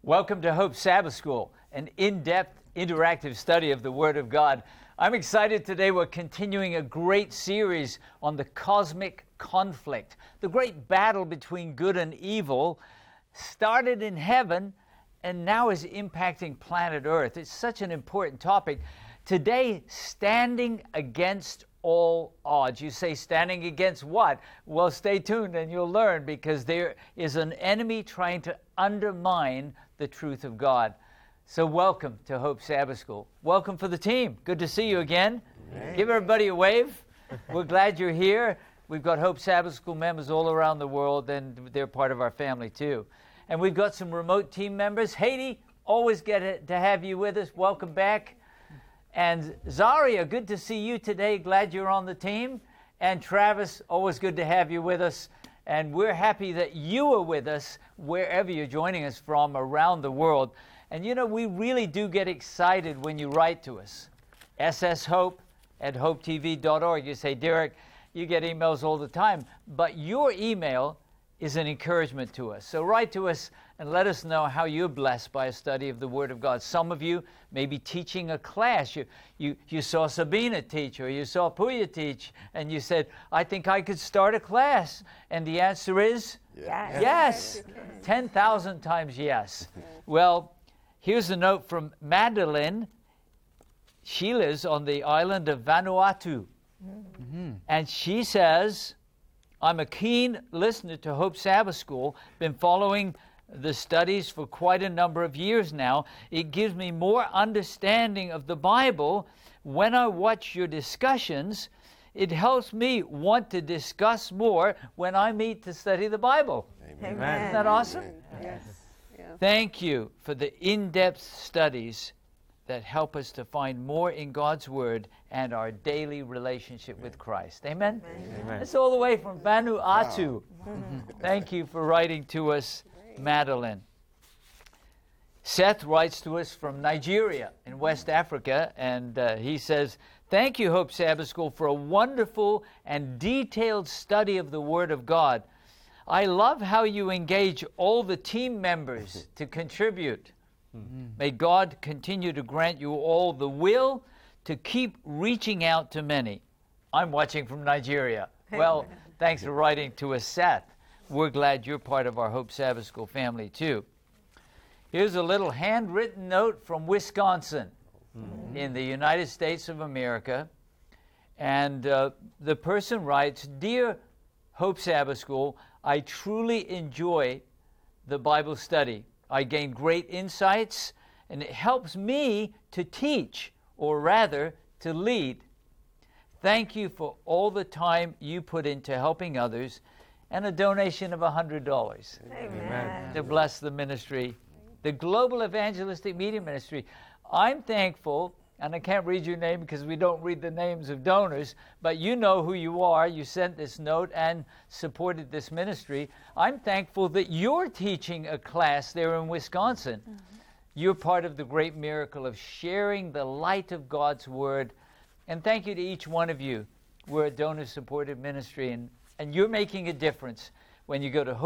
Welcome to Hope Sabbath School, an in-depth, interactive study of the Word of God. I'm excited today. We're continuing a great series on the cosmic conflict. The great battle between good and evil started in heaven and now is impacting planet Earth. It's such an important topic. Today, standing against all odds. You say, standing against what? Well, stay tuned and you'll learn, because there is an enemy trying to undermine the truth of God. So welcome to Hope Sabbath School. Welcome for the team. Good to see you again. Right. Give everybody a wave. We're glad you're here. We've got Hope Sabbath School members all around the world, and they're part of our family too. And we've got some remote team members. Haiti, always get to have you with us. Welcome back. And Zaria, good to see you today. Glad you're on the team. And Travis, always good to have you with us. And we're happy that you are with us wherever you're joining us from around the world. And you know, we really do get excited when you write to us. sshope@hopetv.org. You say, Derek, you get emails all the time, but your email is an encouragement to us. So write to us and let us know how you're blessed by a study of the Word of God. Some of you may be teaching a class. You saw Sabina teach, or you saw Puya teach, and you said, I think I could start a class. And the answer is? Yes. 10,000 times yes. Well, here's a note from Madeline. She lives on the island of Vanuatu. Mm-hmm. And she says, I'm a keen listener to Hope Sabbath School, been following the studies for quite a number of years now. It gives me more understanding of the Bible. When I watch your discussions, it helps me want to discuss more when I meet to study the Bible. Amen. Isn't that awesome? Yes. Yeah. Thank you for the in-depth studies that help us to find more in God's Word and our daily relationship with Christ. Amen? Amen. It's all the way from Vanuatu. Wow. Thank you for writing to us, Madeline. Seth writes to us from Nigeria in West Africa, and he says, thank you, Hope Sabbath School, for a wonderful and detailed study of the Word of God. I love how you engage all the team members to contribute. Mm-hmm. May God continue to grant you all the will to keep reaching out to many. I'm watching from Nigeria. Well, thanks for writing to us, Seth. We're glad you're part of our Hope Sabbath School family, too. Here's a little handwritten note from Wisconsin in the United States of America. And the person writes, Dear Hope Sabbath School, I truly enjoy the Bible study. I gain great insights, and it helps me to teach, or rather, to lead. Thank you for all the time you put into helping others, and a donation of $100 Amen. to bless the ministry, the Global Evangelistic Media Ministry. I'm thankful, and I can't read your name because we don't read the names of donors, but you know who you are. You sent this note and supported this ministry. I'm thankful that you're teaching a class there in Wisconsin. Mm-hmm. You're part of the great miracle of sharing the light of God's Word. And thank you to each one of you. We're a donor-supported ministry, and you're making a difference. When you go to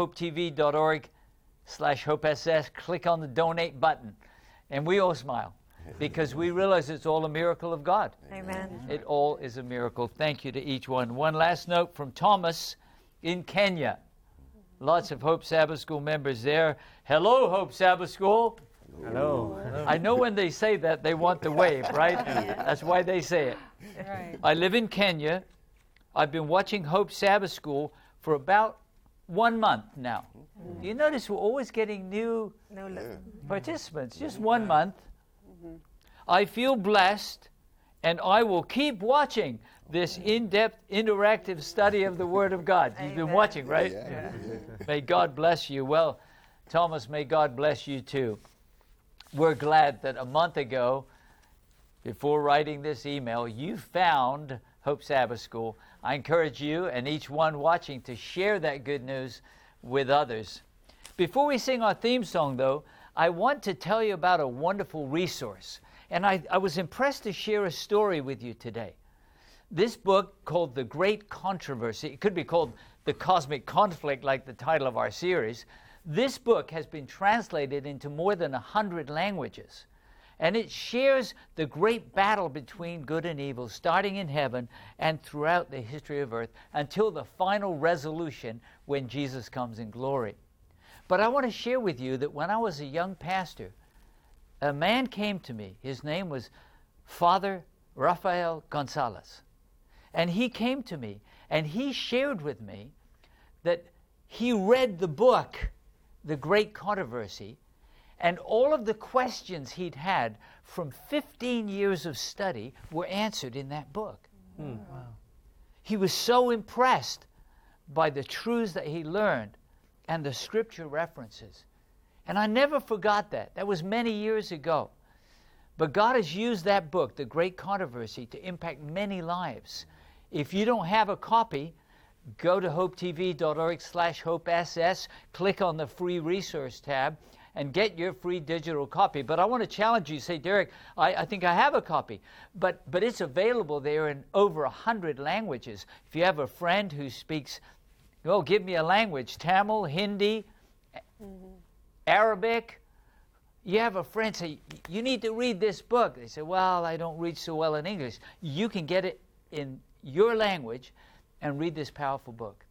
hopetv.org/HopeSS, click on the donate button, and we all smile, because we realize it's all a miracle of God. Amen. It all is a miracle. Thank you to each one. One last note from Thomas in Kenya. Lots of Hope Sabbath School members there. Hello, Hope Sabbath School. Hello. I know when they say that, they want the wave, right? That's why they say it. Right. I live in Kenya. I've been watching Hope Sabbath School for about 1 month now. You notice we're always getting new participants, just 1 month. I feel blessed, and I will keep watching this in-depth, interactive study of the Word of God. You've been watching, right? Yeah. May God bless you. Well, Thomas, may God bless you too. We're glad that a month ago, before writing this email, you found Hope Sabbath School. I encourage you and each one watching to share that good news with others. Before we sing our theme song, though, I want to tell you about a wonderful resource. And I was impressed to share a story with you today. This book called The Great Controversy, it could be called The Cosmic Conflict, like the title of our series. This book has been translated into more than 100 languages, and it shares the great battle between good and evil, starting in heaven and throughout the history of earth until the final resolution when Jesus comes in glory. But I want to share with you that when I was a young pastor, a man came to me. His name was Father Rafael Gonzalez. And he came to me and he shared with me that he read the book, The Great Controversy, and all of the questions he'd had from 15 years of study were answered in that book. Wow. He was so impressed by the truths that he learned and the scripture references. And I never forgot that. That was many years ago. But God has used that book, The Great Controversy, to impact many lives. If you don't have a copy, go to hopetv.org/hopeSS, click on the free resource tab, and get your free digital copy. But I want to challenge you, say, Derek, I think I have a copy. But it's available there in over 100 languages. If you have a friend who speaks, oh, give me a language, Tamil, Hindi, Arabic. You have a friend say, you need to read this book. They say, well, I don't read so well in English. You can get it in your language and read this powerful book.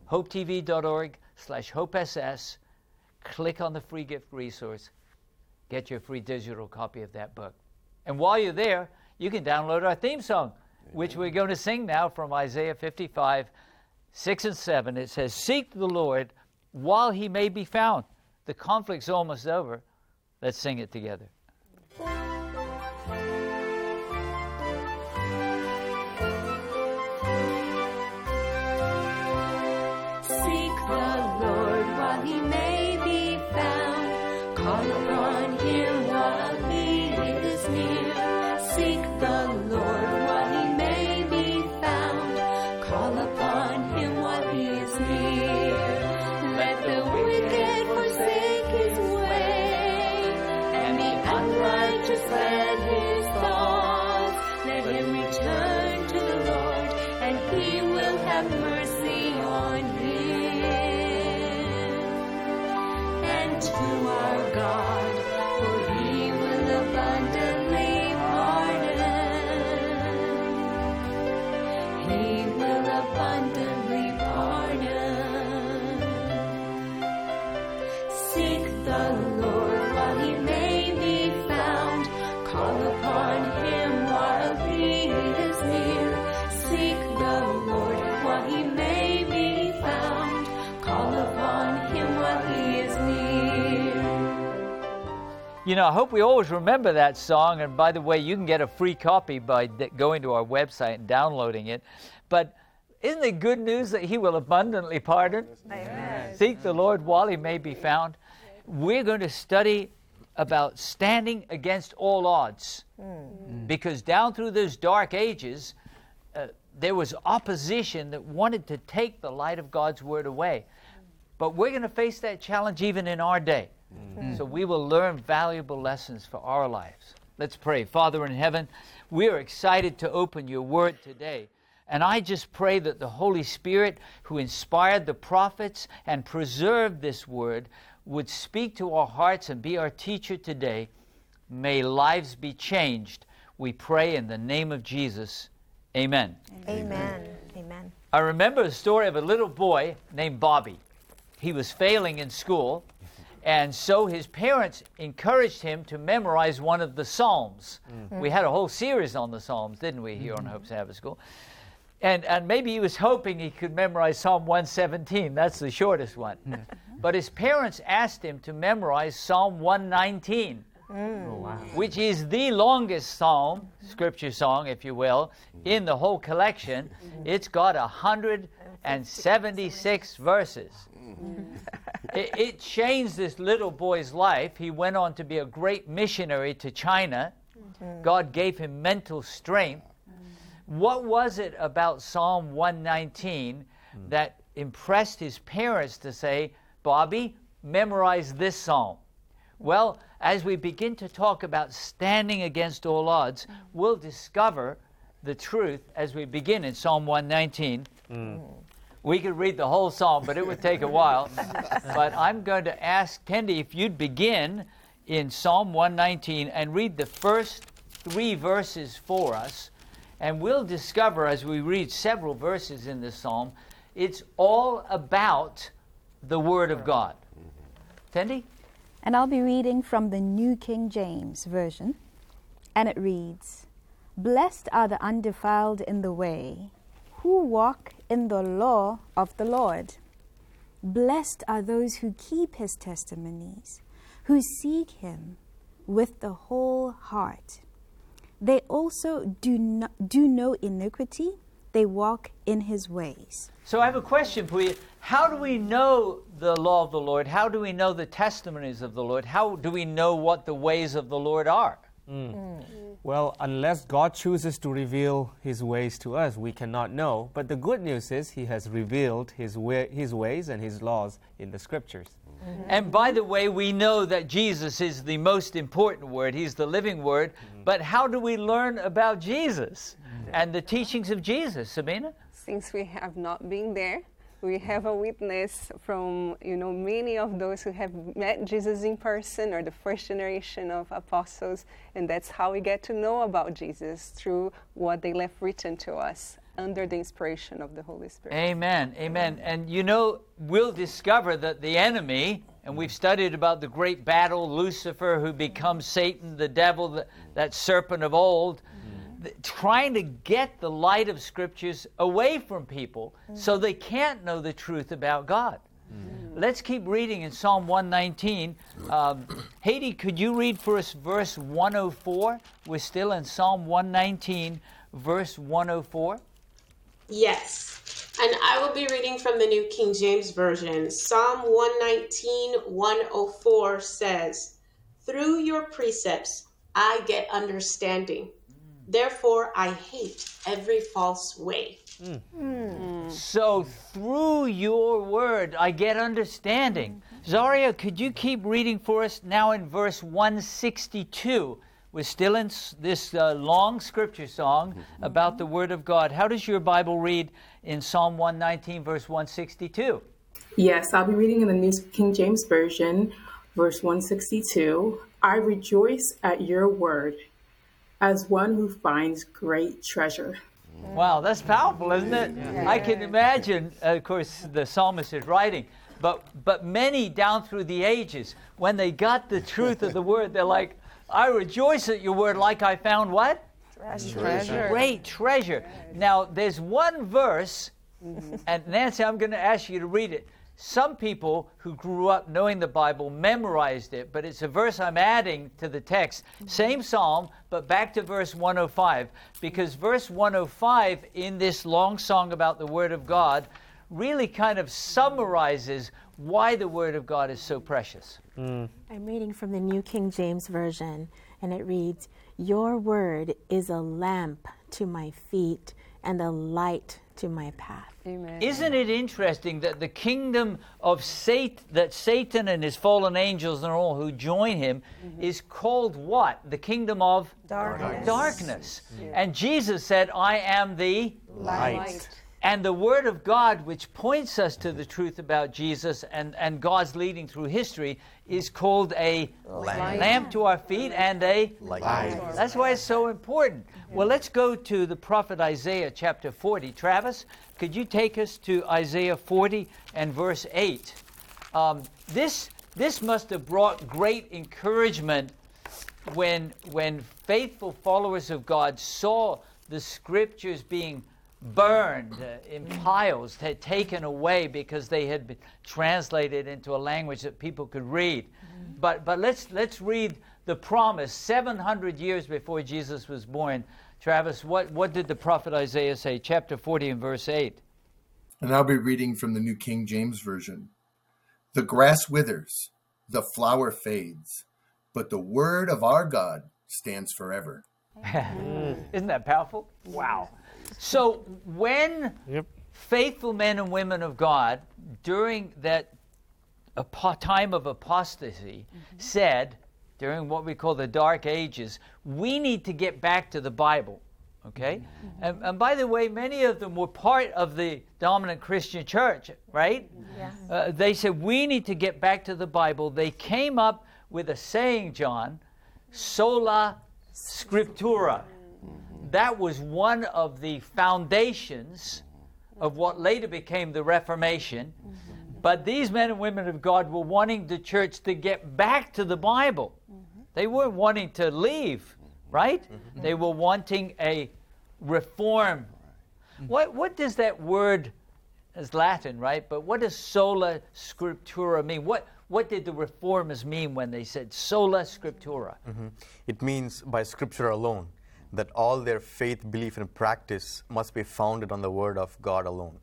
hopetv.org/hopeSS. Click on the free gift resource. Get your free digital copy of that book. And while you're there, you can download our theme song, which we're going to sing now from Isaiah 55:6 and 7. It says, seek the Lord while he may be found. The conflict's almost over. Let's sing it together. Seek the Lord while he may be found. Call upon him while he is near. Seek the Lord while he may be found. Call upon him while he is near. Let the wicked forsake his way, and the unrighteous let his thoughts. Let him return to the Lord, and he will have mercy on him. And to our God, for he will abundantly pardon. He will abundantly pardon. Seek the Lord while he may be found. Call upon him while he is near. Seek the Lord while he may be found. Call upon him while he is near. You know, I hope we always remember that song. And by the way, you can get a free copy by going to our website and downloading it. But isn't it good news that he will abundantly pardon? Amen. Seek the Lord while he may be found. We're going to study about standing against all odds. Because down through those dark ages, there was opposition that wanted to take the light of God's word away. But we're going to face that challenge even in our day. So we will learn valuable lessons for our lives. Let's pray. Father in heaven, we are excited to open your word today. And I just pray that the Holy Spirit, who inspired the prophets and preserved this word, would speak to our hearts and be our teacher today. May lives be changed. We pray in the name of Jesus. Amen. Amen. Amen. I remember the story of a little boy named Bobby. He was failing in school, and so his parents encouraged him to memorize one of the Psalms. We had a whole series on the Psalms, didn't we, here on Hope Sabbath School? And maybe he was hoping he could memorize Psalm 117. That's the shortest one. But his parents asked him to memorize Psalm 119, which is the longest psalm, scripture song, if you will, in the whole collection. It's got 176 verses. It changed this little boy's life. He went on to be a great missionary to China. God gave him mental strength. What was it about Psalm 119 that impressed his parents to say, Bobby, memorize this psalm? Well, as we begin to talk about standing against all odds, we'll discover the truth as we begin in Psalm 119. We could read the whole psalm, but it would take a while. But I'm going to ask Kendi if you'd begin in Psalm 119 and read the first 3 verses for us. And we'll discover as we read several verses in this psalm, it's all about the Word of God. Kendi? And I'll be reading from the New King James Version. And it reads, "Blessed are the undefiled in the way, who walk in the law of the Lord. Blessed are those who keep his testimonies, who seek him with the whole heart. They also do no iniquity, they walk in his ways." So I have a question for you. How do we know the law of the Lord? How do we know the testimonies of the Lord? How do we know what the ways of the Lord are? Well, unless God chooses to reveal his ways to us, we cannot know. But the good news is he has revealed his ways and his laws in the scriptures. And by the way, we know that Jesus is the most important word. He's the living word. But how do we learn about Jesus and the teachings of Jesus, Sabina? Since we have not been there, we have a witness from, many of those who have met Jesus in person, or the first generation of apostles, and that's how we get to know about Jesus, through what they left written to us under the inspiration of the Holy Spirit. Amen, amen. And we'll discover that the enemy, and we've studied about the great battle, Lucifer, who becomes Satan, the devil, that serpent of old, trying to get the light of Scriptures away from people so they can't know the truth about God. Let's keep reading in Psalm 119. Haiti, could you read for us verse 104? We're still in Psalm 119, verse 104. Yes, and I will be reading from the New King James Version. Psalm 119, 104 says, "Through your precepts I get understanding. Therefore, I hate every false way." So through your word, I get understanding. Zaria, could you keep reading for us now in verse 162? We're still in this long scripture song about the word of God. How does your Bible read in Psalm 119, verse 162? Yes, I'll be reading in the New King James Version, verse 162. "I rejoice at your word, as one who finds great treasure." Wow, that's powerful, isn't it? Yeah. I can imagine, of course, the psalmist is writing, but many down through the ages, when they got the truth of the word, they're like, "I rejoice at your word like I found" what? Treasure. Great treasure. Now, there's one verse, and Nancy, I'm going to ask you to read it. Some people who grew up knowing the Bible memorized it, but it's a verse I'm adding to the text. Same psalm, but back to verse 105, because verse 105 in this long song about the Word of God really kind of summarizes why the Word of God is so precious. I'm reading from the New King James Version, and it reads, "Your word is a lamp to my feet and a light to my path." Amen. Isn't it interesting that the kingdom of Satan and his fallen angels and all who join him is called what? The kingdom of darkness. And Jesus said, "I am the Light. And the Word of God, which points us to the truth about Jesus and God's leading through history, is called a lamp to our feet and a light. That's why it's so important. Well, let's go to the prophet Isaiah chapter 40. Travis, could you take us to Isaiah 40 and verse 8? This must have brought great encouragement when faithful followers of God saw the Scriptures being burned in piles, taken away because they had been translated into a language that people could read. But let's read the promise 700 years before Jesus was born. Travis, what did the prophet Isaiah say? Chapter 40 and verse 8. And I'll be reading from the New King James Version. "The grass withers, the flower fades, but the word of our God stands forever." Isn't that powerful? Wow. So when faithful men and women of God during that time of apostasy said, during what we call the Dark Ages, we need to get back to the Bible. Okay? And by the way, many of them were part of the dominant Christian church, right? Yes. They said, we need to get back to the Bible. They came up with a saying, John, sola scriptura. That was one of the foundations of what later became the Reformation. But these men and women of God were wanting the church to get back to the Bible. They weren't wanting to leave, right? They were wanting a reform. What does that word, is Latin, right? But what does sola scriptura mean? What did the reformers mean when they said sola scriptura? It means by scripture alone, that all their faith, belief, and practice must be founded on the word of God alone.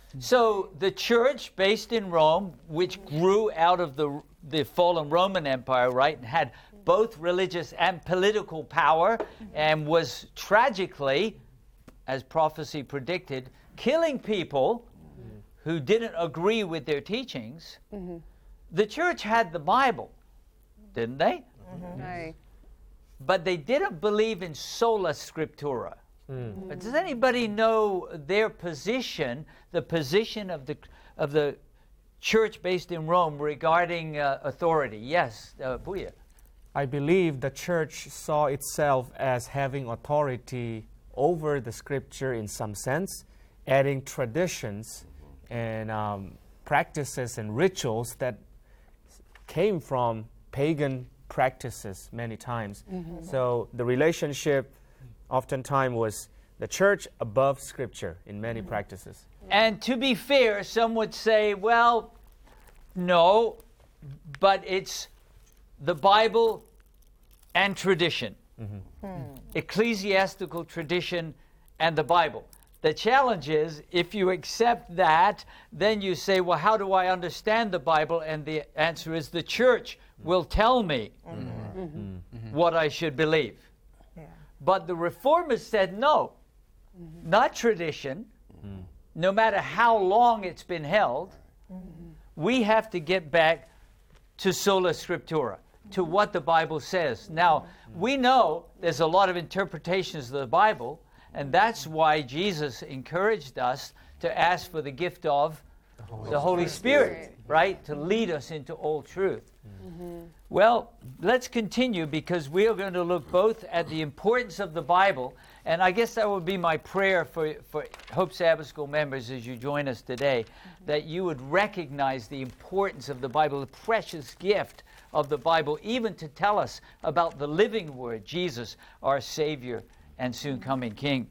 So the church based in Rome, which grew out of the fallen Roman Empire, right, and had both religious and political power, and was tragically, as prophecy predicted, killing people who didn't agree with their teachings. The church had the Bible, didn't they? Right. But they didn't believe in sola scriptura. Does anybody know their position, the position of the church based in Rome regarding authority? Yes, Puya. I believe the church saw itself as having authority over the scripture in some sense, adding traditions and practices and rituals that came from pagan practices many times. So the relationship oftentimes was the church above scripture in many practices. And to be fair, some would say, well, no, but it's the Bible and tradition. Ecclesiastical tradition and the Bible. The challenge is, if you accept that, then you say, well, how do I understand the Bible? And the answer is, the church will tell me what I should believe. But the reformers said, no, not tradition, no matter how long it's been held. We have to get back to sola scriptura, to what the Bible says. Now, we know there's a lot of interpretations of the Bible, and that's why Jesus encouraged us to ask for the gift of the Holy Spirit, right? To lead us into all truth. Well, let's continue, because we are going to look both at the importance of the Bible, and I guess that would be my prayer for Hope Sabbath School members as you join us today, that you would recognize the importance of the Bible, the precious gift of the Bible, even to tell us about the living Word, Jesus, our Savior and soon coming King.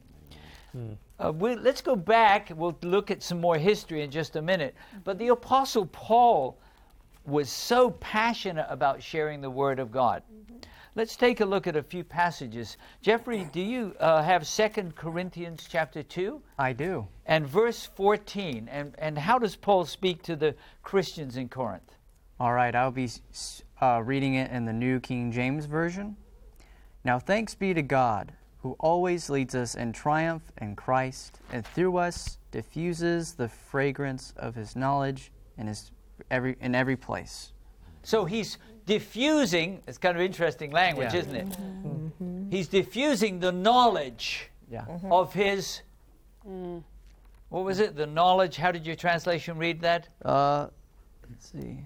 Let's go back. We'll look at some more history in just a minute. But the Apostle Paul was so passionate about sharing the Word of God. Let's take a look at a few passages. Jeffrey, do you have 2 Corinthians chapter 2? I do. And verse 14. And how does Paul speak to the Christians in Corinth? All right, I'll be reading it in the New King James Version. Now thanks be to God, who always leads us in triumph in Christ, and through us diffuses the fragrance of His knowledge in every place. So he's diffusing, it's kind of interesting language, isn't it? He's diffusing the knowledge of His, what was it? The knowledge, how did your translation read that? Let's see.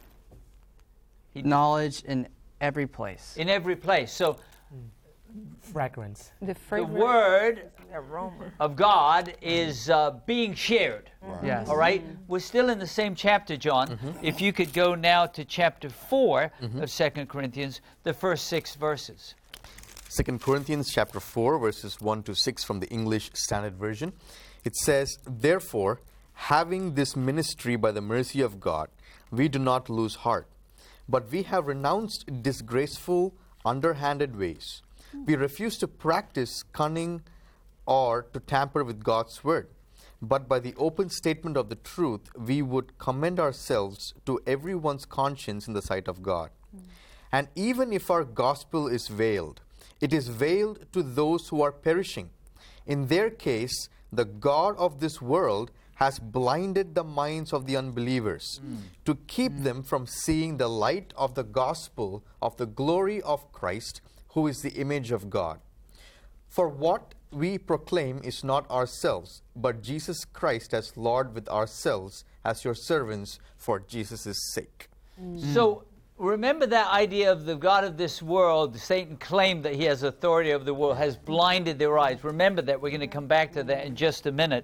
Knowledge in every place. In every place. So Fragrance. The the Word Aroma. of God is being shared. Yes. All right? We're still in the same chapter, John. If you could go now to chapter 4 of 2 Corinthians, the first 6 verses. 2 Corinthians chapter 4, verses 1 to 6 from the English Standard Version. It says, "Therefore, having this ministry by the mercy of God, we do not lose heart. But we have renounced disgraceful, underhanded ways. We refuse to practice cunning or to tamper with God's word. But by the open statement of the truth, we would commend ourselves to everyone's conscience in the sight of God. And even if our gospel is veiled, it is veiled to those who are perishing. In their case, the God of this world has blinded the minds of the unbelievers to keep them from seeing the light of the gospel of the glory of Christ, who is the image of God. For what we proclaim is not ourselves, but Jesus Christ as Lord, with ourselves as your servants for Jesus' sake. So remember that idea of the God of this world. Satan claimed that he has authority over the world, has blinded their eyes. Remember that. We're going to come back to that in just a minute.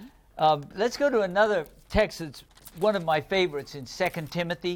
Let's go to another text that's one of my favorites in 2 Timothy.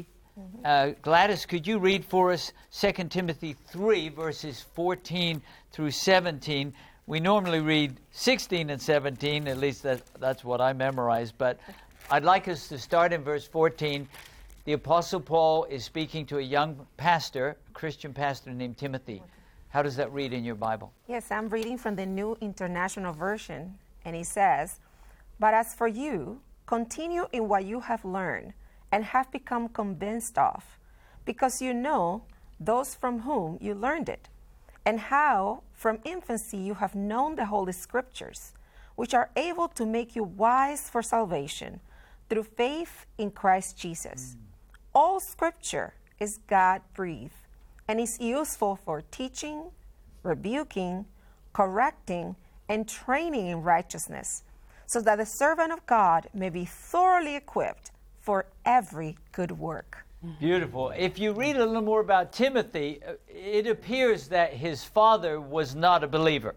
Gladys, could you read for us 2 Timothy 3, verses 14 through 17? We normally read 16 and 17, at least that's what I memorized, but I'd like us to start in verse 14. The Apostle Paul is speaking to a young pastor, a Christian pastor named Timothy. How does that read in your Bible? Yes, I'm reading from the New International Version, and it says, "But as for you, continue in what you have learned and have become convinced of, because you know those from whom you learned it, and how from infancy you have known the Holy Scriptures, which are able to make you wise for salvation through faith in Christ Jesus. All Scripture is God-breathed and is useful for teaching, rebuking, correcting, and training in righteousness, so that the servant of God may be thoroughly equipped for every good work." Beautiful. If you read a little more about Timothy, it appears that his father was not a believer.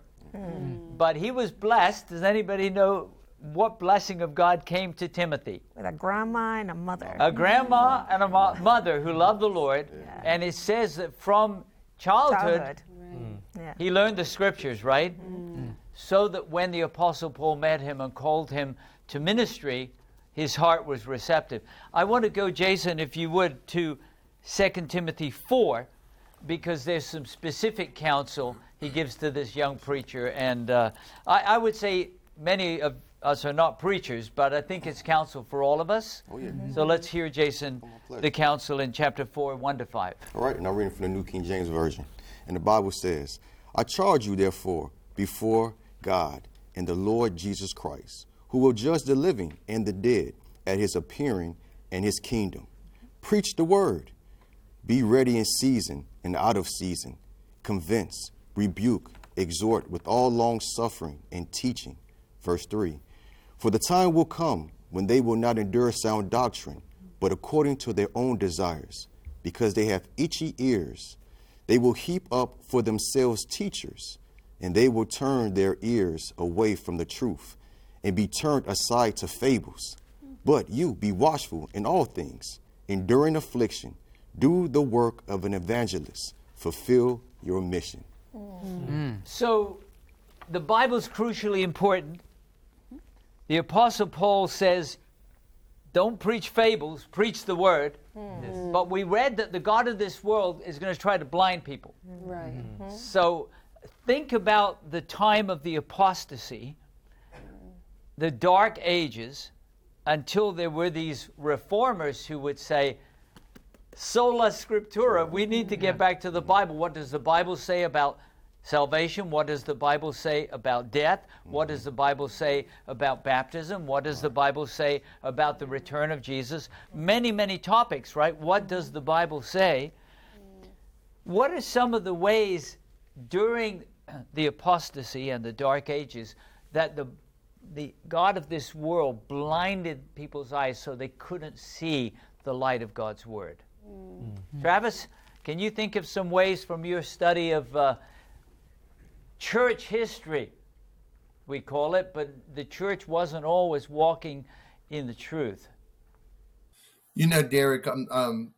But he was blessed. Does anybody know what blessing of God came to Timothy? With a grandma and a mother. A grandma and a mother who loved the Lord. And it says that from childhood. Yeah. He learned the Scriptures, right? So that when the Apostle Paul met him and called him to ministry, his heart was receptive. I want to go, Jason, if you would, to 2 Timothy 4, because there's some specific counsel he gives to this young preacher. And I would say many of us are not preachers, but I think it's counsel for all of us. Oh, yeah. So let's hear, Jason, the counsel in chapter 4, 1-5. All right, and I'm reading from the New King James Version. And the Bible says, "I charge you, therefore, before God and the Lord Jesus Christ, who will judge the living and the dead at his appearing and his kingdom. Preach the word. Be ready in season and out of season. Convince, rebuke, exhort with all long suffering and teaching." Verse 3, "For the time will come when they will not endure sound doctrine, but according to their own desires, because they have itchy ears. They will heap up for themselves teachers, and they will turn their ears away from the truth and be turned aside to fables. But you be watchful in all things, enduring affliction, do the work of an evangelist, fulfill your mission." So the Bible's crucially important. The Apostle Paul says, don't preach fables, preach the word. But we read that the God of this world is going to try to blind people. Right. So think about the time of the apostasy, the dark ages, until there were these reformers who would say, sola scriptura, we need to get back to the Bible. What does the Bible say about salvation? What does the Bible say about death? What does the Bible say about baptism? What does the Bible say about the return of Jesus? Many, many topics, right? What does the Bible say? What are some of the ways during the apostasy and the dark ages that the God of this world blinded people's eyes so they couldn't see the light of God's Word? Travis, can you think of some ways from your study of church history, we call it, but the church wasn't always walking in the truth? You know, Derek, can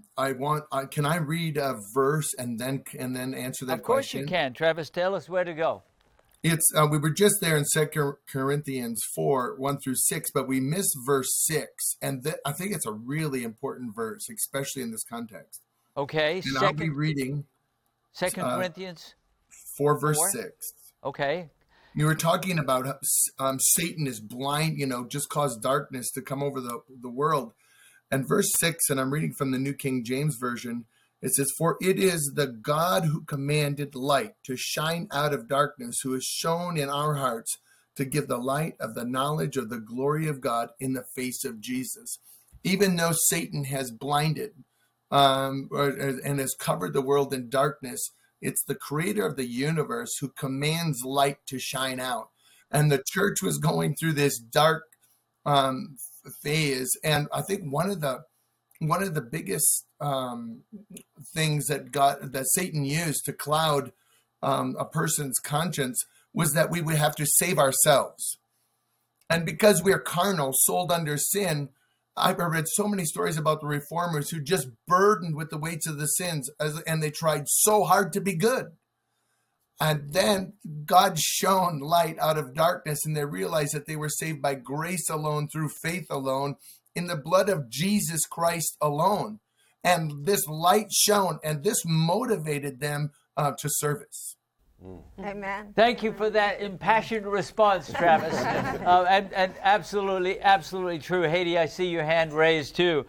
I read a verse and then answer that question? Of course you can. Travis, tell us where to go. It's we were just there in 2 Corinthians 4, 1-6, but we missed verse 6, and I think it's a really important verse, especially in this context. Okay, and I'll be reading 2 Corinthians 4, verse 6. Okay. You were talking about Satan is blind, just caused darkness to come over the world. And verse 6, and I'm reading from the New King James Version, it says, "For it is the God who commanded light to shine out of darkness, who has shone in our hearts to give the light of the knowledge of the glory of God in the face of Jesus." Even though Satan has blinded and has covered the world in darkness, It's the creator of the universe who commands light to shine out. And the church was going through this dark phase. And I think one of the biggest things that Satan used to cloud a person's conscience was that we would have to save ourselves. And because we are carnal, sold under sin, I've read so many stories about the reformers who just burdened with the weights of the sins, and they tried so hard to be good. And then God shone light out of darkness, and they realized that they were saved by grace alone, through faith alone, in the blood of Jesus Christ alone. And this light shone, and this motivated them to service. Amen. Thank you for that impassioned response, Travis. And absolutely true. Haiti, I see your hand raised too.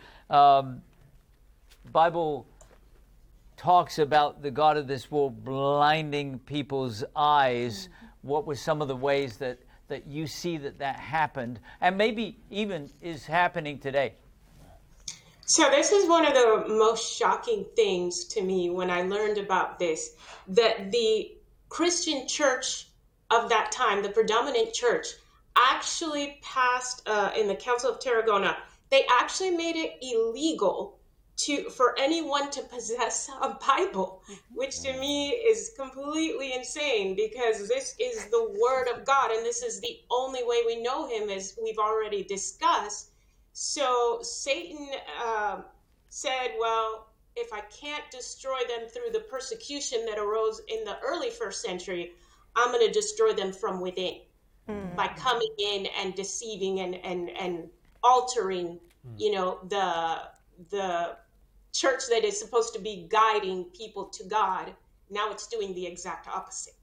Bible talks about the God of this world blinding people's eyes. What were some of the ways that you see that happened, and maybe even is happening today? So this is one of the most shocking things to me when I learned about this, that the Christian church of that time, the predominant church, actually passed in the Council of Tarragona, they actually made it illegal for anyone to possess a Bible, which to me is completely insane, because this is the Word of God, and this is the only way we know Him, as we've already discussed. So Satan said, well, if I can't destroy them through the persecution that arose in the early first century, I'm going to destroy them from within by coming in and deceiving and altering, the church that is supposed to be guiding people to God. Now it's doing the exact opposite.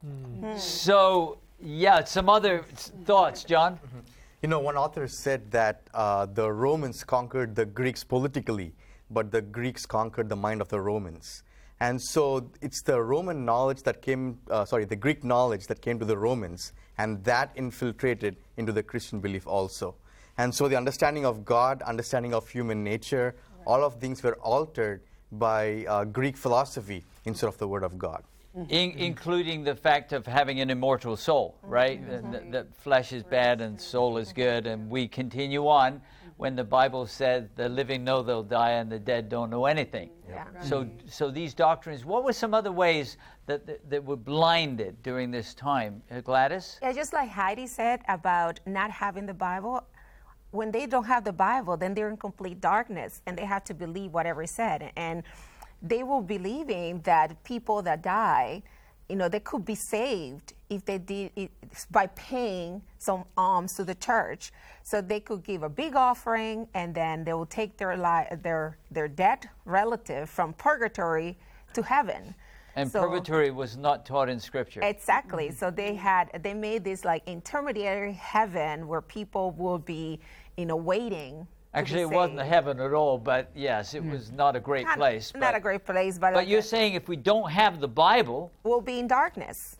So, some other thoughts, John? One author said that the Romans conquered the Greeks politically, but the Greeks conquered the mind of the Romans. And so it's the Roman knowledge that the Greek knowledge that came to the Romans, and that infiltrated into the Christian belief also. And so the understanding of God, understanding of human nature, all of things were altered by Greek philosophy instead of the Word of God. Including the fact of having an immortal soul, right? That flesh is bad and soul is good, and we continue on when the Bible said the living know they'll die and the dead don't know anything. Yeah. So these doctrines, what were some other ways that were blinded during this time? Gladys? Yeah, just like Heidi said about not having the Bible, when they don't have the Bible, then they're in complete darkness, and they have to believe whatever is said. And they were believing that people that die, they could be saved if they did it by paying some alms to the church. So they could give a big offering, and then they will take their dead relative from purgatory to heaven. And purgatory was not taught in Scripture. Exactly. So they made this like intermediary heaven where people will be, waiting. Actually, it wasn't a heaven at all, but yes, it was not a great place. Not a great place, but you're saying if we don't have the Bible, we'll be in darkness.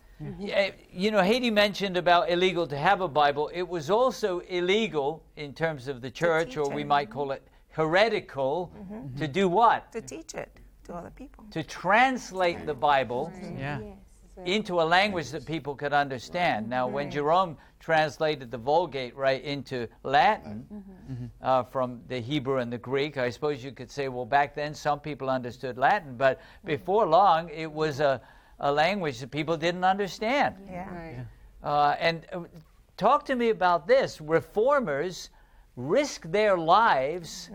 Haiti mentioned about illegal to have a Bible. It was also illegal in terms of the church, or we might call it heretical, to do what? To teach it to other people. To translate the Bible into a language that people could understand. Now, when Jerome translated the Vulgate right into Latin from the Hebrew and the Greek, I suppose you could say, well, back then some people understood Latin, but before long it was a language that people didn't understand. And talk to me about this. Reformers risk their lives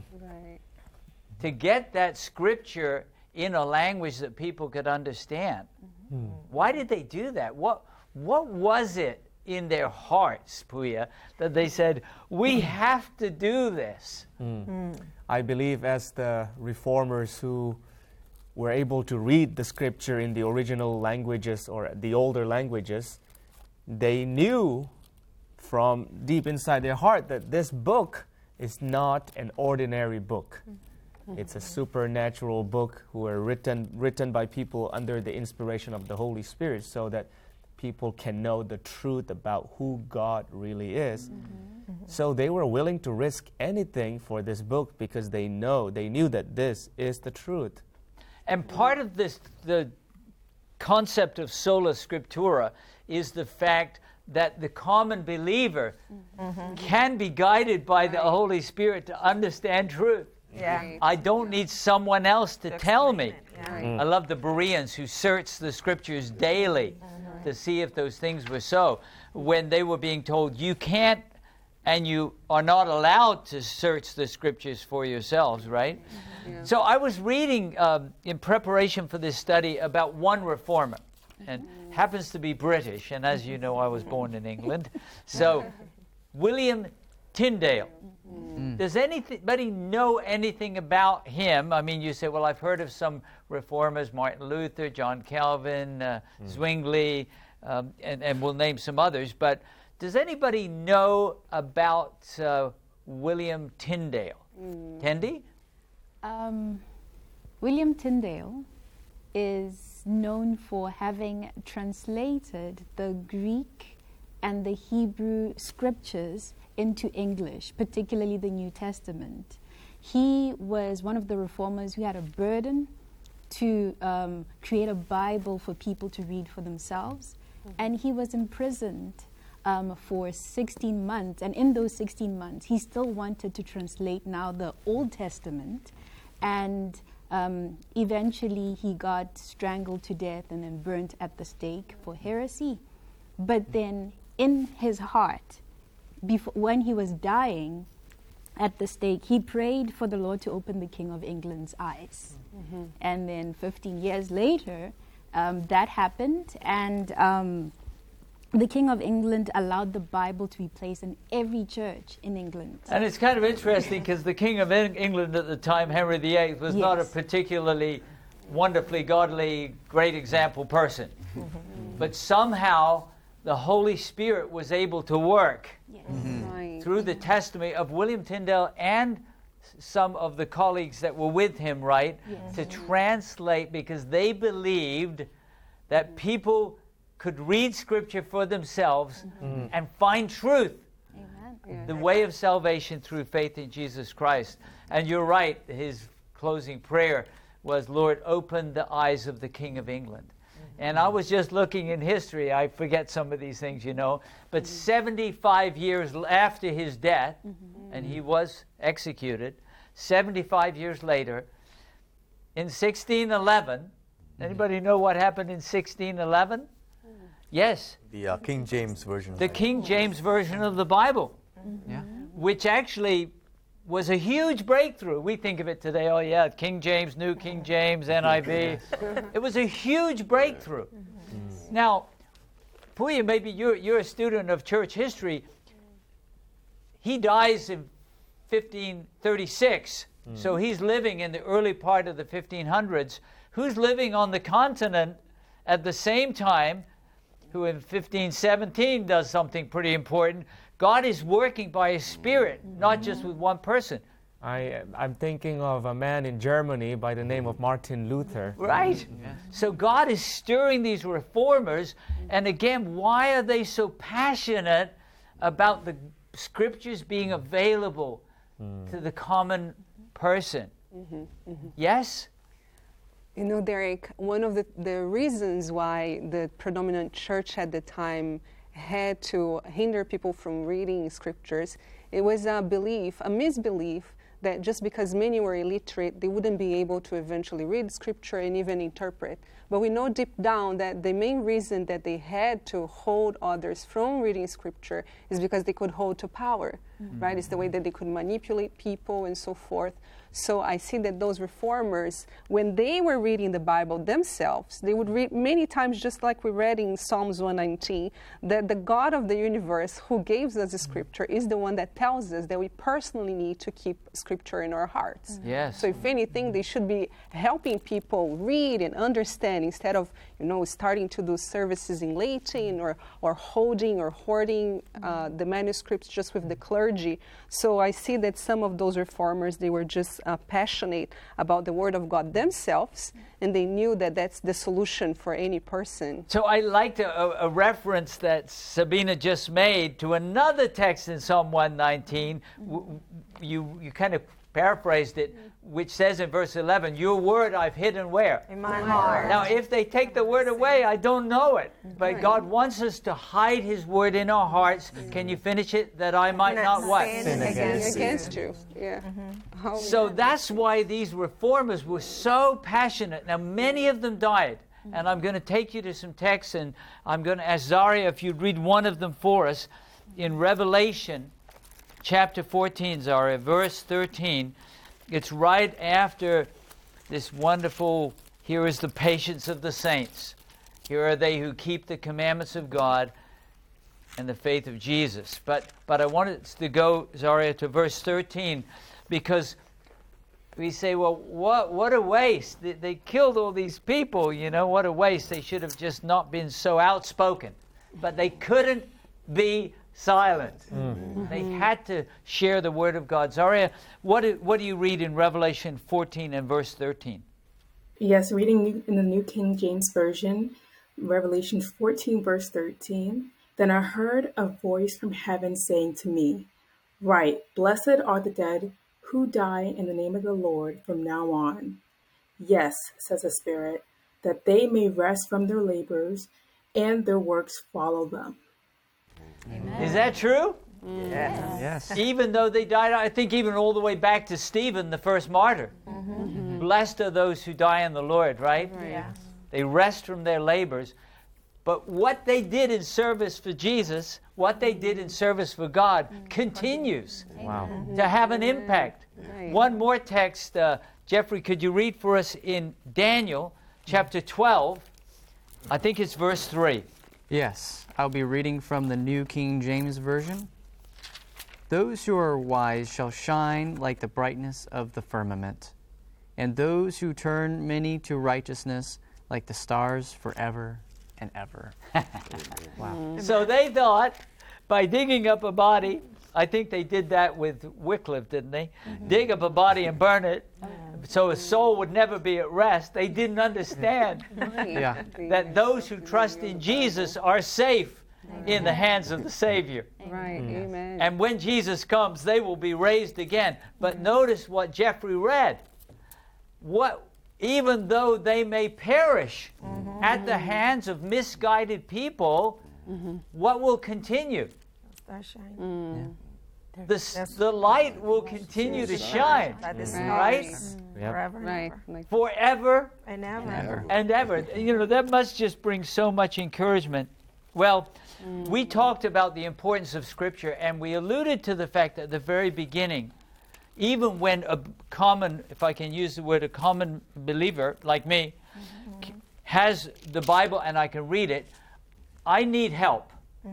to get that scripture in a language that people could understand. Why did they do that? What was it in their hearts, Puya, that they said, we have to do this? I believe as the reformers who were able to read the scripture in the original languages or the older languages, they knew from deep inside their heart that this book is not an ordinary book. It's a supernatural book written by people under the inspiration of the Holy Spirit, so that people can know the truth about who God really is. So they were willing to risk anything for this book because they knew that this is the truth. And part of this, the concept of sola scriptura is the fact that the common believer can be guided by the Holy Spirit to understand truth. Yeah. I don't need someone else to tell me. Yeah. I love the Bereans who searched the scriptures daily to see if those things were so. When they were being told, you can't and you are not allowed to search the scriptures for yourselves, right? Yeah. So I was reading in preparation for this study about one reformer, and happens to be British, and as you know, I was born in England. So William Tyndale. Does anybody know anything about him? I mean, you say, well, I've heard of some reformers, Martin Luther, John Calvin, Zwingli, and we'll name some others, but does anybody know about William Tyndale? Tendi? William Tyndale is known for having translated the Greek and the Hebrew scriptures into English, particularly the New Testament. He was one of the reformers who had a burden to create a Bible for people to read for themselves, and he was imprisoned for 16 months, and in those 16 months he still wanted to translate now the Old Testament, and eventually he got strangled to death and then burnt at the stake for heresy. But then in his heart, when he was dying at the stake, he prayed for the Lord to open the King of England's eyes. And then 15 years later, that happened, and the King of England allowed the Bible to be placed in every church in England. And it's kind of interesting because the King of England at the time, Henry VIII, was not a particularly wonderfully godly, great example person. But somehow the Holy Spirit was able to work through the testimony of William Tyndale and some of the colleagues that were with him, right, to translate, because they believed that people could read Scripture for themselves and find truth, the way of salvation through faith in Jesus Christ. And you're right, his closing prayer was, Lord, open the eyes of the King of England. And I was just looking in history, I forget some of these things, you know, but 75 years after his death, and he was executed, 75 years later, in 1611, anybody know what happened in 1611? Yes. The King James Version. The King James Version of the Bible, which actually was a huge breakthrough. We think of it today, oh yeah, King James, New King James, NIV. It was a huge breakthrough. Now, Puya, maybe you're a student of church history. He dies in 1536, so he's living in the early part of the 1500s. Who's living on the continent at the same time, who in 1517 does something pretty important? God is working by His Spirit, not just with one person. I'm thinking of a man in Germany by the name of Martin Luther. Right. So God is stirring these reformers, and again, why are they so passionate about the Scriptures being available to the common person? Yes? You know, Derek, one of the reasons why the predominant church at the time had to hinder people from reading scriptures, it was a misbelief that just because many were illiterate, they wouldn't be able to eventually read scripture and even interpret. But we know deep down that the main reason that they had to hold others from reading scripture is because they could hold to power, right? It's the way that they could manipulate people and so forth. So I see that those reformers, when they were reading the Bible themselves, they would read many times, just like we read in Psalms 119, that the God of the universe who gave us the scripture is the one that tells us that we personally need to keep scripture in our hearts. Yes. So if anything, they should be helping people read and understand instead of, you know, starting to do services in Latin or holding or hoarding the manuscripts just with the clergy. So I see that some of those reformers, they were just passionate about the Word of God themselves, and they knew that that's the solution for any person. So I liked a reference that Sabina just made to another text in Psalm 119. You kind of paraphrased it. which says in verse 11, your word I've hidden where? In my heart. Now, if they take the word away, I don't know it. But God wants us to hide his word in our hearts. Can you finish it? That I might not what? Sin against you. Yeah. So that's why these reformers were so passionate. Now, many of them died. And I'm going to take you to some texts, and I'm going to ask Zaria if you'd read one of them for us. In Revelation chapter 14, Zaria, verse 13, it's right after this wonderful, here is the patience of the saints. Here are they who keep the commandments of God and the faith of Jesus. But I wanted to go, Zaria, to verse 13, because we say, well, what a waste. They killed all these people, what a waste. They should have just not been so outspoken. But they couldn't be silent. Mm-hmm. They had to share the word of God. Zaria, what do you read in Revelation 14 and verse 13? Yes, reading in the New King James Version, Revelation 14, verse 13. Then I heard a voice from heaven saying to me, write, blessed are the dead who die in the name of the Lord from now on. Yes, says the Spirit, that they may rest from their labors and their works follow them. Amen. Is that true? Yes. Even though they died, I think even all the way back to Stephen, the first martyr. Mm-hmm. Blessed are those who die in the Lord, right? Yes. They rest from their labors. But what they did in service for Jesus, what they did in service for God, continues to have an impact. One more text, Jeffrey, could you read for us in Daniel chapter 12? I think it's verse 3. Yes, I'll be reading from the New King James Version. Those who are wise shall shine like the brightness of the firmament, and those who turn many to righteousness like the stars forever and ever. Wow. So they thought by digging up a body, I think they did that with Wycliffe, didn't they? Mm-hmm. Dig up a body and burn it so a soul would never be at rest. They didn't understand that those who trust in Jesus are safe in the hands of the Savior. Right, amen. And when Jesus comes, they will be raised again. But notice what Jeffrey read. Even though they may perish at the hands of misguided people, what will continue? Start shining. The light will continue to shine, right? Forever and ever. Forever and ever. And ever. That must just bring so much encouragement. Well, we talked about the importance of Scripture, and we alluded to the fact that at the very beginning, even when a common, if I can use the word, a common believer like me has the Bible and I can read it, I need help.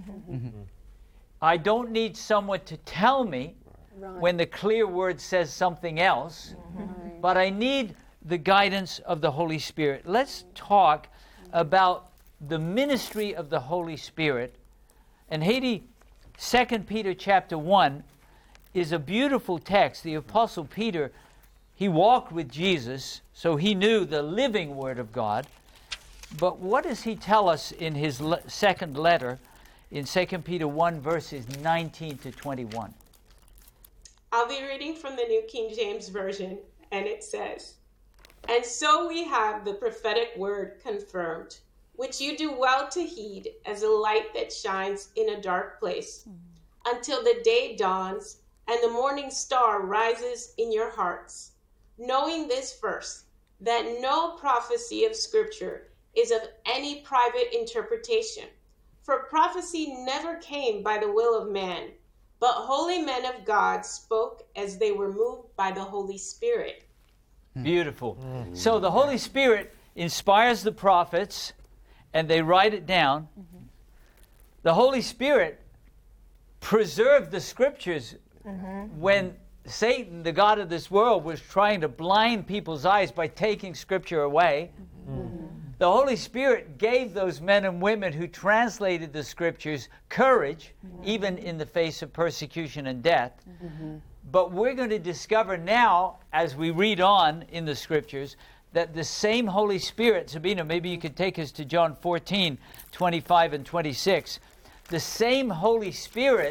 I don't need someone to tell me when the clear word says something else, but I need the guidance of the Holy Spirit. Let's talk about the ministry of the Holy Spirit. And Haiti, 2 Peter chapter 1 is a beautiful text. The Apostle Peter, he walked with Jesus, so he knew the living Word of God. But what does he tell us in his second letter in 2 Peter 1, verses 19 to 21? I'll be reading from the New King James Version, and it says, And so we have the prophetic word confirmed, which you do well to heed as a light that shines in a dark place, until the day dawns and the morning star rises in your hearts, knowing this first, that no prophecy of Scripture is of any private interpretation. For prophecy never came by the will of man, but holy men of God spoke as they were moved by the Holy Spirit. Beautiful. So the Holy Spirit inspires the prophets, and they write it down. The Holy Spirit preserved the Scriptures when Satan, the god of this world, was trying to blind people's eyes by taking Scripture away. The Holy Spirit gave those men and women who translated the Scriptures courage, even in the face of persecution and death. But we're going to discover now, as we read on in the Scriptures, that the same Holy Spirit, Sabina, maybe you could take us to John 14, 25 and 26. The same Holy Spirit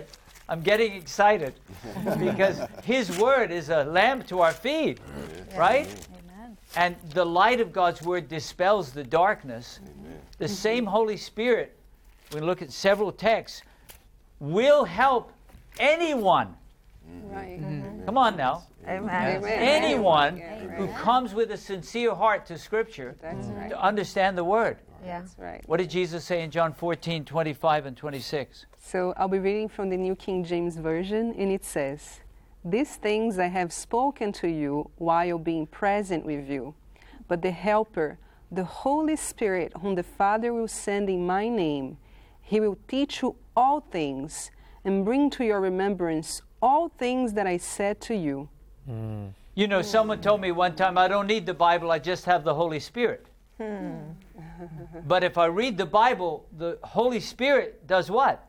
I'm getting excited because His Word is a lamp to our feet, right? Amen. And the light of God's Word dispels the darkness. The same Holy Spirit, we look at several texts, will help anyone. Right. Come on now. Amen. Anyone Yeah, who right. comes with a sincere heart to Scripture That's right. to understand the Word. Yeah. That's right. What did Jesus say in John 14:25 and 26? So I'll be reading from the New King James Version, and it says, "These things I have spoken to you while being present with you. But the Helper, the Holy Spirit, whom the Father will send in my name, He will teach you all things and bring to your remembrance all things that I said to you." You know, someone told me one time, I don't need the Bible, I just have the Holy Spirit. But if I read the Bible, the Holy Spirit does what?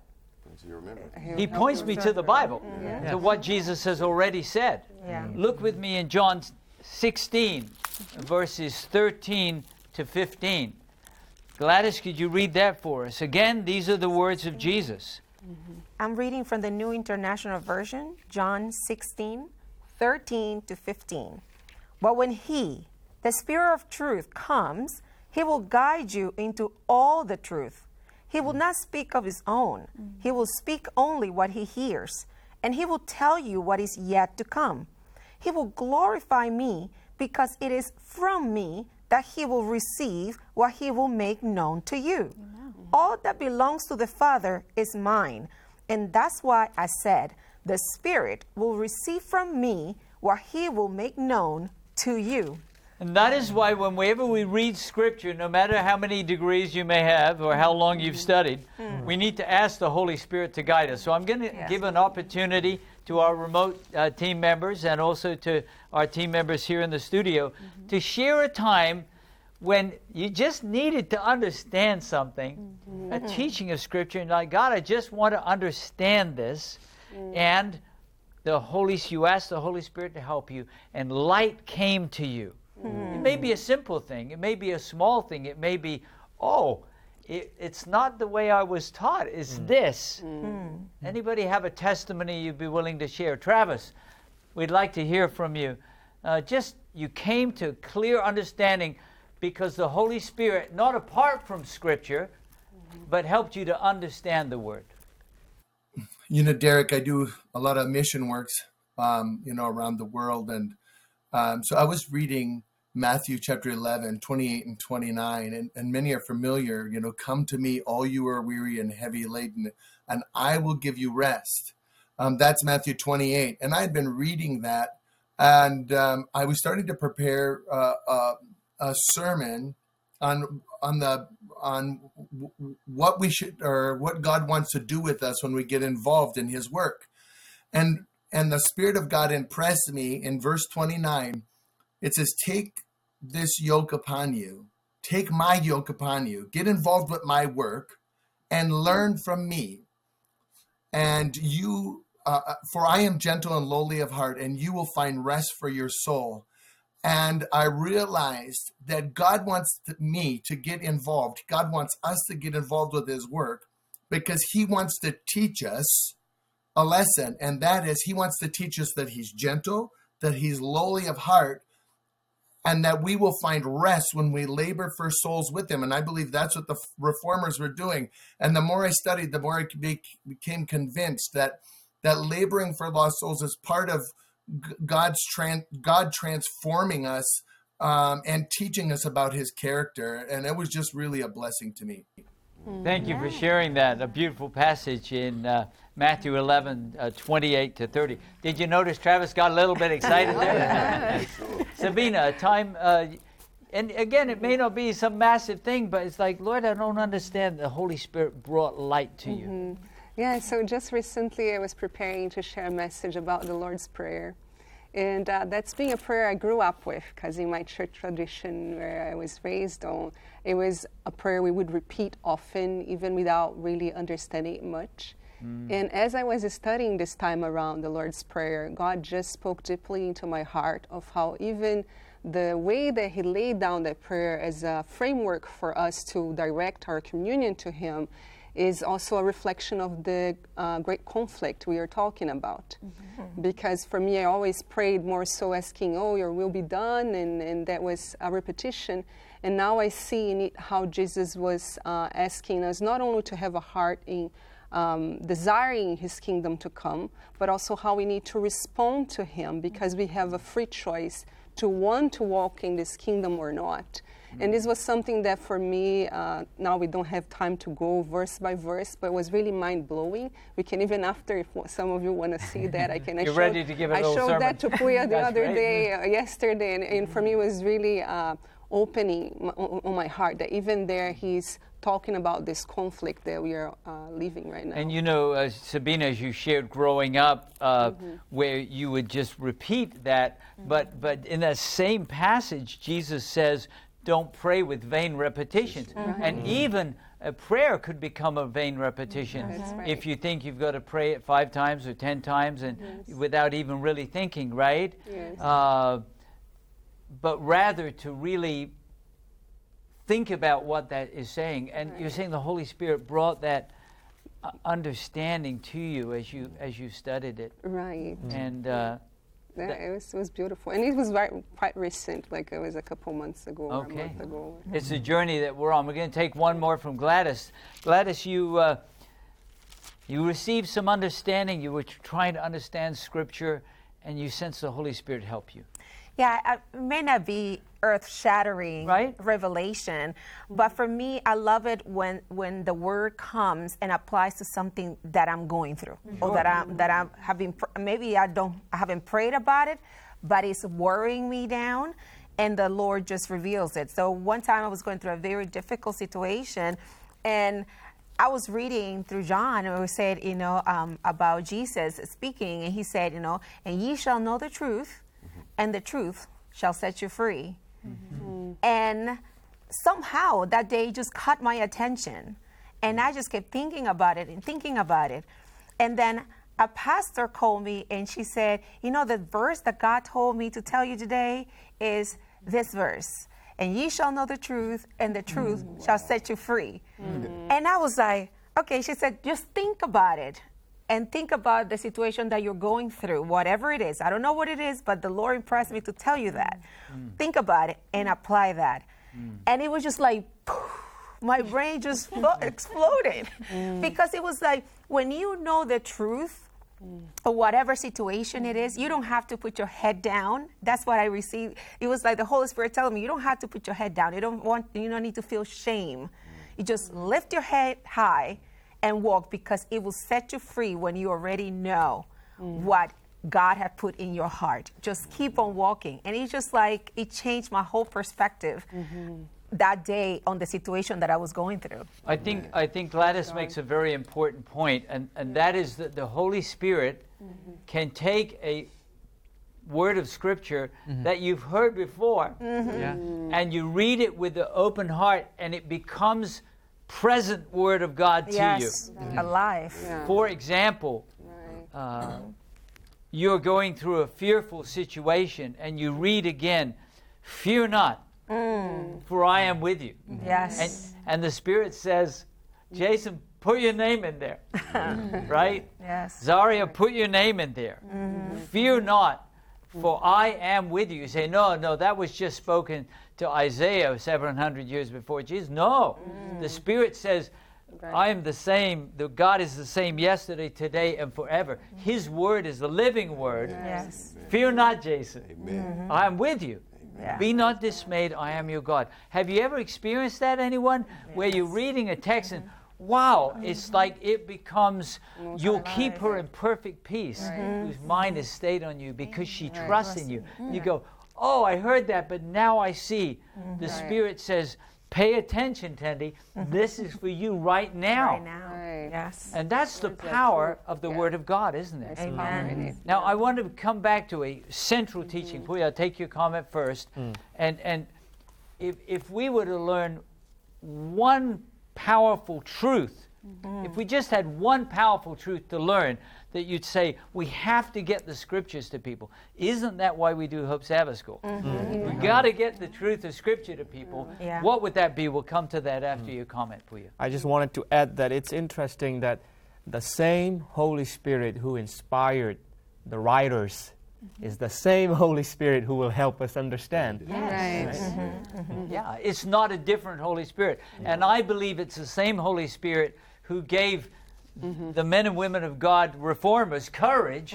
He points me to the Bible, to what Jesus has already said. Yeah. Look with me in John 16, verses 13 to 15. Gladys, could you read that for us? Again, these are the words of Jesus. I'm reading from the New International Version, John 16, 13 to 15. But when He, the Spirit of truth, comes, He will guide you into all the truth. He will not speak of His own. He will speak only what He hears, and He will tell you what is yet to come. He will glorify me, because it is from me that He will receive what He will make known to you. All that belongs to the Father is mine, and that's why I said, the Spirit will receive from me what He will make known to you. And that is why whenever we read Scripture, no matter how many degrees you may have or how long you've studied, we need to ask the Holy Spirit to guide us. So I'm going to give an opportunity to our remote team members and also to our team members here in the studio to share a time when you just needed to understand something, a teaching of Scripture, and like, God, I just want to understand this. And you asked the Holy Spirit to help you, and light came to you. It may be a simple thing. It may be a small thing. It may be, it's not the way I was taught. It's this. Anybody have a testimony you'd be willing to share? Travis, we'd like to hear from you. You came to clear understanding because the Holy Spirit, not apart from Scripture, but helped you to understand the Word. You know, Derek, I do a lot of mission works, around the world. And so I was reading Matthew chapter 11, 28 and 29, and many are familiar, come to me, all you are weary and heavy laden, and I will give you rest. That's Matthew 28. And I had been reading that, and I was starting to prepare a sermon on what we should, or what God wants to do with us when we get involved in His work. And the Spirit of God impressed me in verse 29. It says, take this yoke upon you. Take my yoke upon you. Get involved with my work and learn from me. And you, for I am gentle and lowly of heart, and you will find rest for your soul. And I realized that God wants me to get involved. God wants us to get involved with His work because He wants to teach us a lesson. And that is, He wants to teach us that He's gentle, that He's lowly of heart, and that we will find rest when we labor for souls with Him. And I believe that's what the reformers were doing. And the more I studied, the more I became convinced that laboring for lost souls is part of God transforming us and teaching us about His character. And it was just really a blessing to me. Thank you for sharing that. A beautiful passage in Matthew 11, 28 to 30. Did you notice Travis got a little bit excited there? Sabina, a time, and again, it may not be some massive thing, but it's like, Lord, I don't understand. The Holy Spirit brought light to you. Yeah, so just recently I was preparing to share a message about the Lord's Prayer. And that's been a prayer I grew up with, because in my church tradition where I was raised on, it was a prayer we would repeat often, even without really understanding it much. And as I was studying this time around the Lord's Prayer, God just spoke deeply into my heart of how even the way that He laid down that prayer as a framework for us to direct our communion to Him, is also a reflection of the great conflict we are talking about. Because for me, I always prayed more so asking, oh, your will be done, and that was a repetition. And now I see in it how Jesus was asking us not only to have a heart in desiring his kingdom to come, but also how we need to respond to him, because we have a free choice to want to walk in this kingdom or not. And this was something that for me, now we don't have time to go verse by verse, but it was really mind-blowing. We can even after, if some of you want to see that, I can. You're ready to give a little sermon. I showed that to Puya the other great. day, yesterday, and for me it was really opening on my heart that even there he's talking about this conflict that we are living right now. And you know, Sabina, as you shared growing up, where you would just repeat that, but in that same passage, Jesus says, don't pray with vain repetitions. And even a prayer could become a vain repetition if you think you've got to pray it 5 times or 10 times and without even really thinking, right? But rather to really think about what that is saying. And you're saying the Holy Spirit brought that understanding to you as you studied it. Right. And it was beautiful. And it was quite recent, like it was a couple months ago or a month ago. It's a journey that we're on. We're going to take one more from Gladys. Gladys, you received some understanding. You were trying to understand Scripture, and you sensed the Holy Spirit help you. Yeah, it may not be earth-shattering revelation, but for me, I love it when the word comes and applies to something that I'm going through, or that I have been. Maybe I haven't prayed about it, but it's worrying me down, and the Lord just reveals it. So one time I was going through a very difficult situation, and I was reading through John, and it said, about Jesus speaking, and he said, and ye shall know the truth, and the truth shall set you free. And somehow that day just caught my attention. And I just kept thinking about it. And then a pastor called me and she said, the verse that God told me to tell you today is this verse. And ye shall know the truth, and the truth shall set you free. And I was like, okay, she said, just think about it. And think about the situation that you're going through, whatever it is. I don't know what it is, but the Lord impressed me to tell you that. Think about it and apply that. And it was just like, poof, my brain just exploded. Because it was like, when you know the truth, or whatever situation it is, you don't have to put your head down. That's what I received. It was like the Holy Spirit telling me, you don't have to put your head down. You don't need to feel shame. You just lift your head high and walk, because it will set you free when you already know what God had put in your heart. Just keep on walking. And it's just like, it changed my whole perspective that day on the situation that I was going through. I think Gladys makes a very important point, and that is that the Holy Spirit can take a word of Scripture that you've heard before, and you read it with the open heart, and it becomes present word of God to you. Alive. For example, you're going through a fearful situation and you read again, fear not, for I am with you. Yes. And the Spirit says, Jason, put your name in there. Right? Yes. Zaria, put your name in there. Fear not, for I am with you. You say, no, that was just spoken to Isaiah 700 years before Jesus. No, the Spirit says, I am the same. The God is the same yesterday, today, and forever. His word is the living word. Yes. Fear not, Jason. I am with you. Be not dismayed. I am your God. Have you ever experienced that, anyone? Where you're reading a text and wow, it's like it becomes, you'll keep her in perfect peace, whose mind is stayed on you because she trusts in you. You go, oh, I heard that, but now I see. The Spirit says, pay attention, Tendi. This is for you right now. Right now. Yes. And that's the power of the Word of God, isn't it? Amen. Now, I want to come back to a central teaching. Puya, I'll take your comment first. And if we were to learn one powerful truth If we just had one powerful truth to learn, that you'd say, we have to get the scriptures to people. Isn't that why we do Hope Sabbath School? We got to get the truth of Scripture to people. Yeah. What would that be? We'll come to that after your comment, Puya. I just wanted to add that it's interesting that the same Holy Spirit who inspired the writers is the same Holy Spirit who will help us understand. Yes. Yeah, it's not a different Holy Spirit. And I believe it's the same Holy Spirit who gave the men and women of God, reformers, courage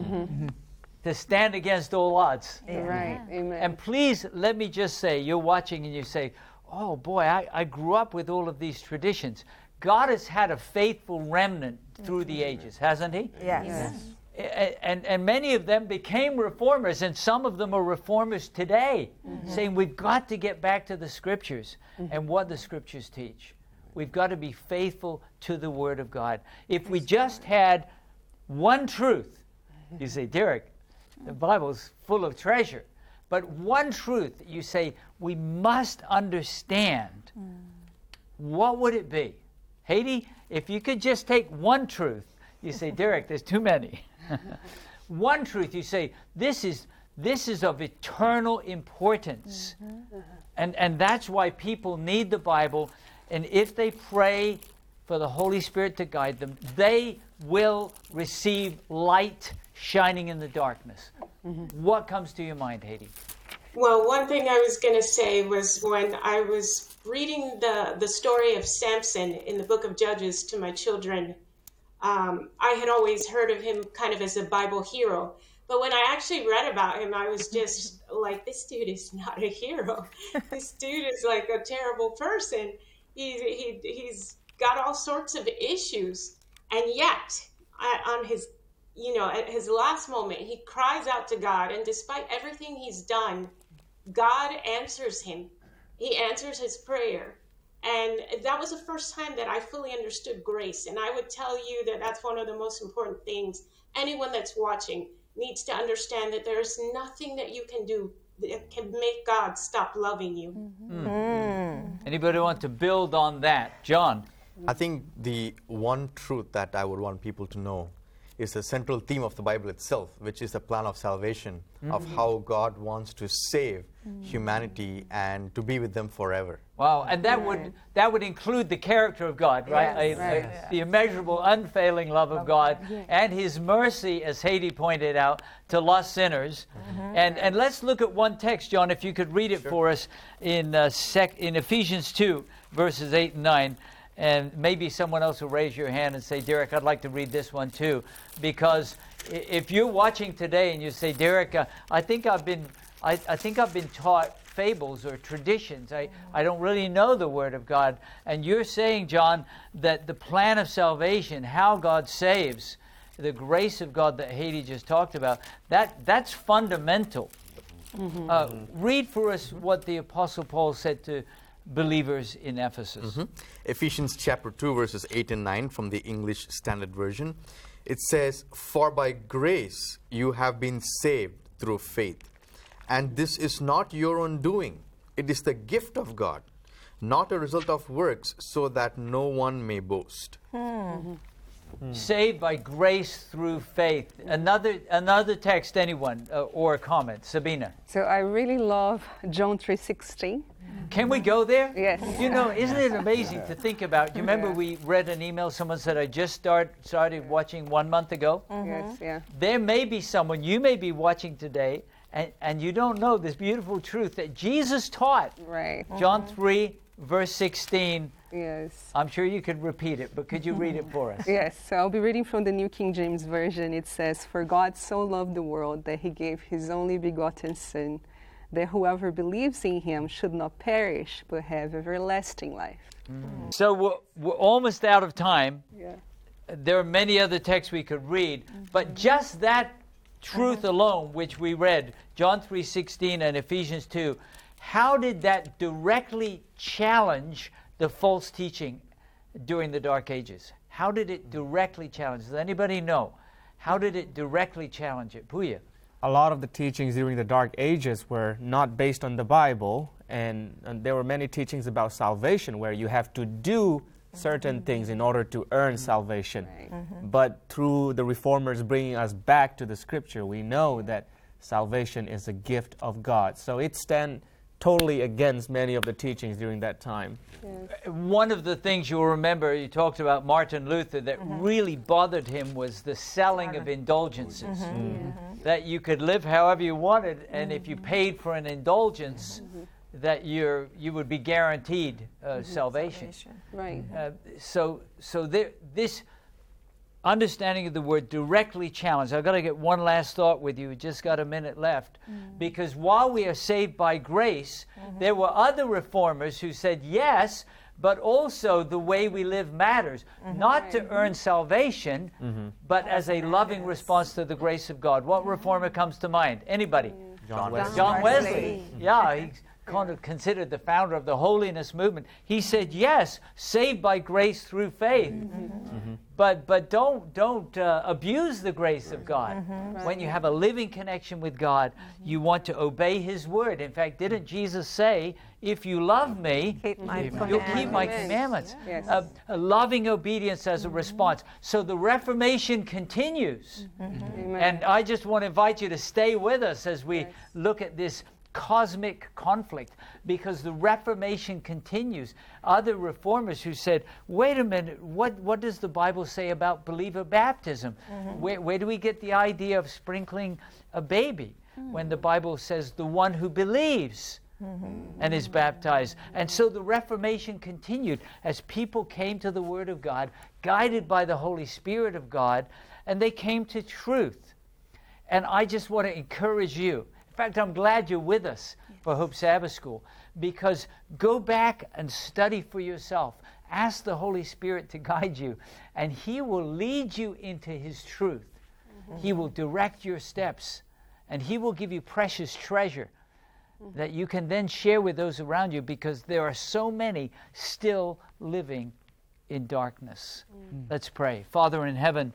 to stand against all odds. Right. Amen. And please, let me just say, you're watching and you say, oh boy, I grew up with all of these traditions. God has had a faithful remnant through the ages, hasn't He? Yes. And many of them became reformers, and some of them are reformers today, saying we've got to get back to the Scriptures and what the Scriptures teach. We've got to be faithful to the Word of God. If we just had one truth, you say, Derek, the Bible's full of treasure, but one truth, you say, we must understand. What would it be? Haiti, if you could just take one truth, you say, Derek, there's too many. One truth, you say, this is of eternal importance. And that's why people need the Bible. And if they pray for the Holy Spirit to guide them, they will receive light shining in the darkness. What comes to your mind, Haiti? Well, one thing I was going to say was when I was reading the story of Samson in the book of Judges to my children, I had always heard of him kind of as a Bible hero. But when I actually read about him, I was just like, this dude is not a hero. This dude is like a terrible person. He's got all sorts of issues. And yet, on his, at his last moment, he cries out to God. And despite everything he's done, God answers him. He answers his prayer. And that was the first time that I fully understood grace. And I would tell you that that's one of the most important things. Anyone that's watching needs to understand that there's nothing that you can do that can make God stop loving you. Anybody want to build on that? John? I think the one truth that I would want people to know is the central theme of the Bible itself, which is the plan of salvation, of how God wants to save humanity and to be with them forever. Wow, and that would include the character of God, right? Yes. The immeasurable, unfailing love of God and His mercy, as Haiti pointed out, to lost sinners. And let's look at one text, John, if you could read it for us in Ephesians 2, verses 8 and 9. And maybe someone else will raise your hand and say, Derek, I'd like to read this one too. Because if you're watching today and you say, Derek, I think I've been taught fables or traditions. I don't really know the Word of God. And you're saying, John, that the plan of salvation, how God saves, the grace of God that Haiti just talked about, that's fundamental. Read for us what the Apostle Paul said to believers in Ephesus. Ephesians chapter 2, verses 8 and 9 from the English Standard Version. It says, "For by grace you have been saved through faith. And this is not your own doing. It is the gift of God, not a result of works, so that no one may boast." Saved by grace through faith. Another text, anyone, or a comment? Sabina. So I really love John 3:16. Can we go there? Yes. Isn't it amazing to think about? You remember we read an email, someone said, I just started watching 1 month ago? Yes, yeah. There may be someone, you may be watching today, and you don't know this beautiful truth that Jesus taught. Right. John 3, verse 16. Yes. I'm sure you could repeat it, but could you read it for us? Yes, so I'll be reading from the New King James Version. It says, "For God so loved the world that He gave His only begotten Son, that whoever believes in Him should not perish, but have everlasting life." So we're almost out of time. Yeah. There are many other texts we could read, but just that truth alone, which we read, John 3:16 and Ephesians 2, how did that directly challenge the false teaching during the Dark Ages? How did it directly challenge? Does anybody know? How did it directly challenge it? Puya. A lot of the teachings during the Dark Ages were not based on the Bible, and there were many teachings about salvation where you have to do certain things in order to earn salvation. But through the reformers bringing us back to the scripture, we know that salvation is a gift of God. So it stands totally against many of the teachings during that time. One of the things you'll remember, you talked about Martin Luther, that really bothered him was the selling of indulgences. That you could live however you wanted, and if you paid for an indulgence, that you would be guaranteed salvation. Right. This understanding of the word directly challenged. I've got to get one last thought with you. We just got a minute left. Because while we are saved by grace, there were other reformers who said, yes, but also the way we live matters. Not to earn salvation, but as a loving response to the grace of God. What reformer comes to mind? Anybody? John Wesley. John Wesley. Yeah, he's kind of considered the founder of the holiness movement. He said, yes, saved by grace through faith. But don't abuse the grace of God. When you have a living connection with God, you want to obey His word. In fact, didn't Jesus say, if you love me, you'll keep my commandments? A loving obedience as a response. So the Reformation continues. And I just want to invite you to stay with us as we look at this cosmic conflict, because the Reformation continues. Other reformers who said, wait a minute, what does the Bible say about believer baptism? Where do we get the idea of sprinkling a baby when the Bible says the one who believes and is baptized? And so the Reformation continued as people came to the Word of God, guided by the Holy Spirit of God, and they came to truth. And I just want to encourage you. In fact, I'm glad you're with us for Hope Sabbath School, because go back and study for yourself. Ask the Holy Spirit to guide you, and He will lead you into His truth. He will direct your steps, and He will give you precious treasure that you can then share with those around you, because there are so many still living in darkness. Let's pray. Father in heaven,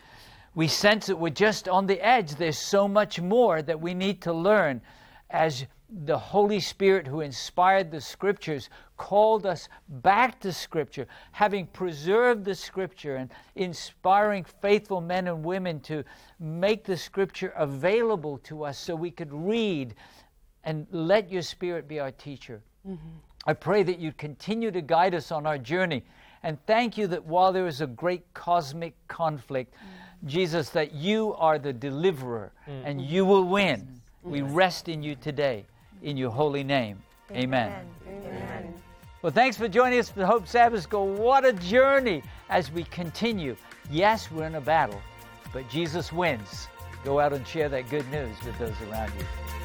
we sense that we're just on the edge. There's so much more that we need to learn as the Holy Spirit who inspired the Scriptures called us back to Scripture, having preserved the Scripture and inspiring faithful men and women to make the Scripture available to us so we could read, and let your Spirit be our teacher. I pray that you continue to guide us on our journey, and thank you that while there is a great cosmic conflict, Jesus, that you are the deliverer and you will win. We rest in you today, in your holy name. Amen. Well, thanks for joining us for Hope Sabbath School. What a journey as we continue. Yes, we're in a battle, but Jesus wins. Go out and share that good news with those around you.